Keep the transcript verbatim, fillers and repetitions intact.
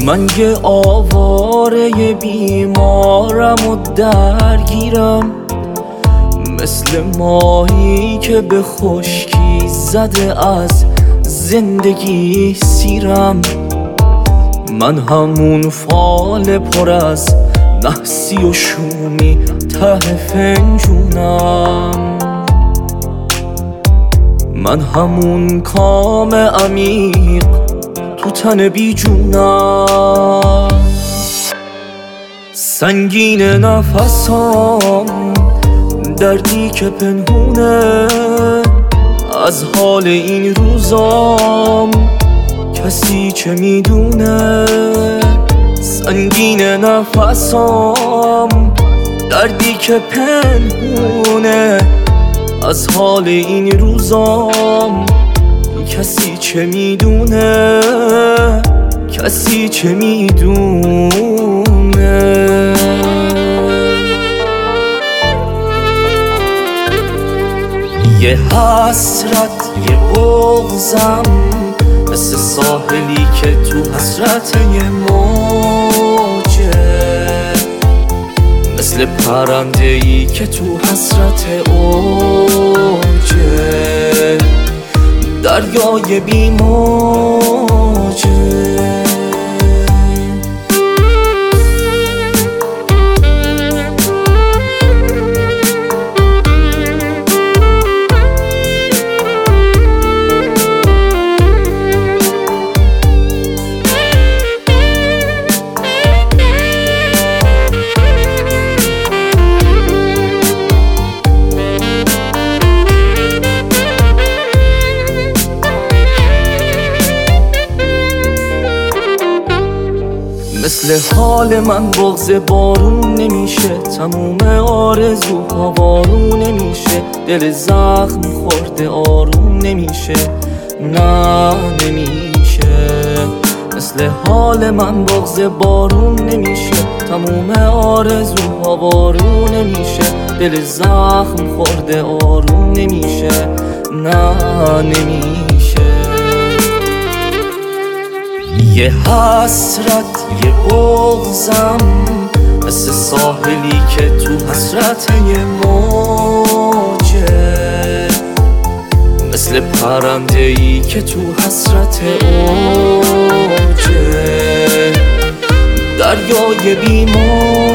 من یه آواره بیمارم و درگیرم، مثل ماهی که به خشکی زده از زندگی سیرم. من همون فال پر از نحسی و شومی ته فنجونم. من همون کام عمیق تو تن بی جونم. سنگین نفسام، دردی که پنهونه از حال این روزام، کسی چه میدونه. سنگین نفسام، دردی که پنهونه از حال این روزام، کسی چه میدونه، کسی چه میدونه. یه حسرت یه بغضم، مثل ساحلی که تو حسرت یه موجه، مثل پرنده‌ای که تو حسرت اوجه، دریای بی موجه. مثل حال من بغض بارون نمیشه، تموم آرزوها بارون نمیشه، دل زخم خورده آروم نمیشه، نه نمیشه. مثل حال من بغض بارون نمیشه، تموم آرزوها بارون نمیشه، دل زخم خورده آروم نمیشه، نه نمیشه. یه حسرت یه بغضم، مثل ساحلی که تو حسرت یه موجه، مثل پرنده‌ای که تو حسرت اوجه، دریای بی موجه.